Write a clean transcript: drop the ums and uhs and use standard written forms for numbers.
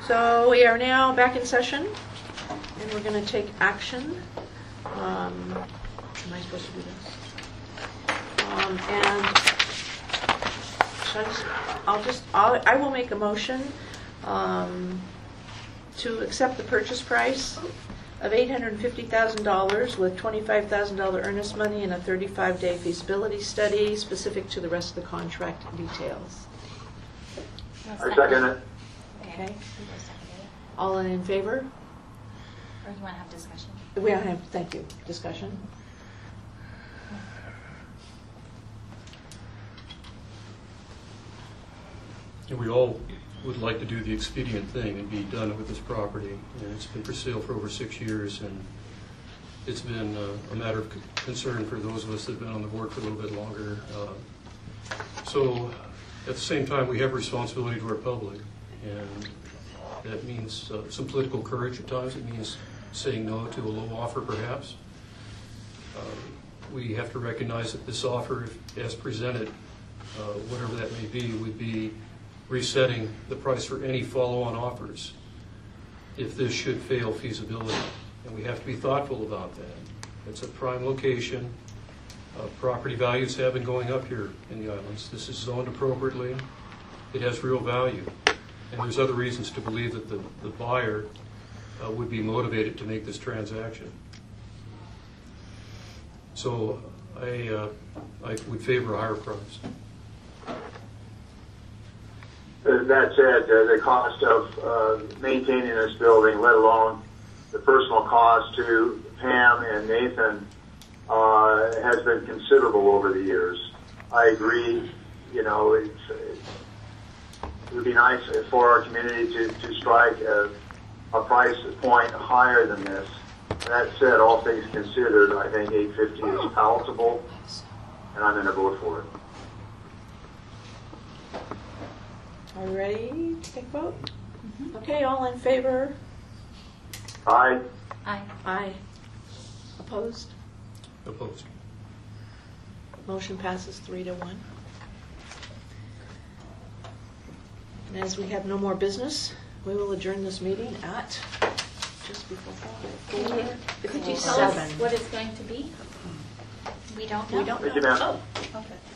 So we are now back in session, and we're going to take action. Am I supposed to do this? And I will make a motion to accept the purchase price of $850,000 with $25,000 earnest money and a 35-day feasibility study specific to the rest of the contract details. I second it. Okay. All in favor? Or you want to have discussion? We don't have, thank you. Discussion? We all would like to do the expedient thing and be done with this property. And it's been for sale for over 6 years, and it's been a matter of concern for those of us that have been on the board for a little bit longer. So at the same time, we have a responsibility to our public, and that means some political courage at times. It means saying no to a low offer, perhaps. We have to recognize that this offer, as presented, whatever that may be, would be resetting the price for any follow-on offers if this should fail feasibility. And we have to be thoughtful about that. It's a prime location. Property values have been going up here in the islands. This is zoned appropriately. It has real value. And there's other reasons to believe that the buyer would be motivated to make this transaction. So I would favor a higher price. That said, the cost of maintaining this building, let alone the personal cost to Pam and Nathan, has been considerable over the years. I agree. You know, it would be nice for our community to strike a price point higher than this. That said, all things considered, I think $850 is palatable, and I'm going to vote for it. Are you ready to take a vote? Mm-hmm. Okay, all in favor? Aye. Aye. Aye. Opposed? Opposed. Motion passes 3-1. And as we have no more business, we will adjourn this meeting at just before 5. Could you tell us what it's going to be? We don't know. We don't Thank you, know. ma'am. Oh, okay.